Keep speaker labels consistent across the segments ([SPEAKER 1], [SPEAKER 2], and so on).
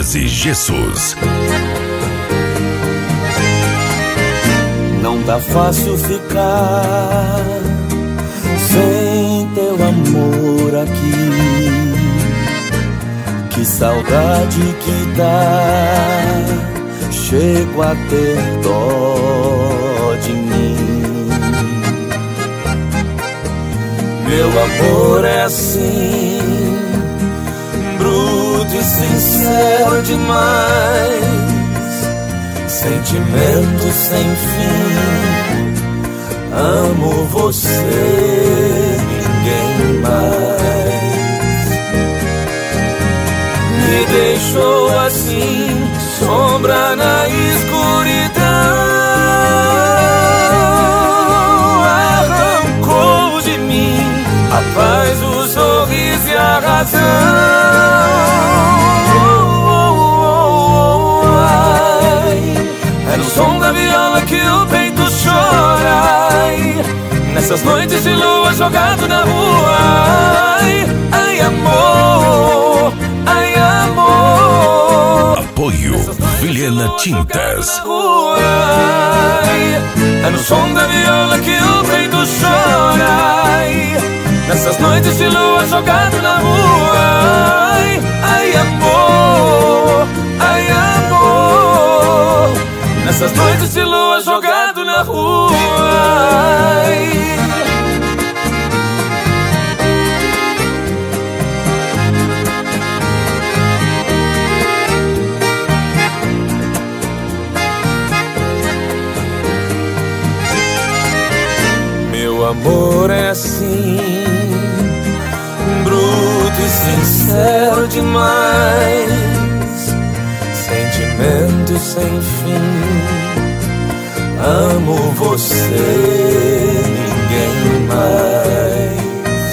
[SPEAKER 1] Pinturas e Gessos.
[SPEAKER 2] Não tá fácil ficar sem teu amor aqui. Que saudade que dá, chego a ter dó de mim. Meu amor é assim, bruto e sincero demais. Sentimento sem fim, amo você, ninguém mais. Me deixou assim, sombra na escuridão. Arrancou de mim a paz, o sorriso e a razão. É no som da viola que o peito chora. Nessas noites de lua jogado na rua. Ai, amor, ai, amor.
[SPEAKER 1] Apoio Vilhena Tintas.
[SPEAKER 2] É no som da viola que o peito chora. Nessas noites de lua jogado na rua. Ai, amor, ai, amor. Nessas noites de lua jogado na rua. Meu amor é assim, bruto e sincero demais. Sentimento sem fim, amo você, ninguém mais.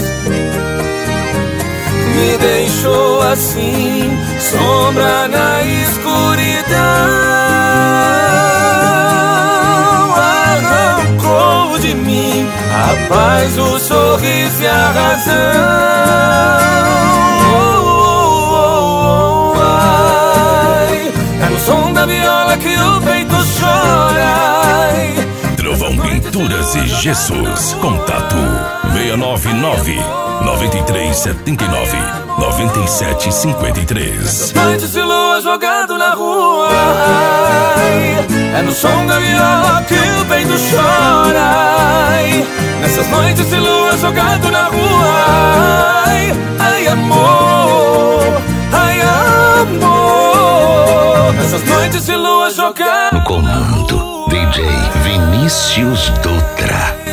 [SPEAKER 2] Me deixou assim, sombra na escuridão. Arrancou de mim a paz, o sorriso e a razão. É no som da viola que o peito chora.
[SPEAKER 1] Trovão Pinturas e Gessos. Contato 699-9379-9753.
[SPEAKER 2] Noites de lua jogado na rua. É no som da viola que o peito chora. Nessas noites de lua jogado na rua. Ai, amor, ai, amor. Nessas noites de lua jogado.
[SPEAKER 3] No comando, DJ Vinícius Dutra.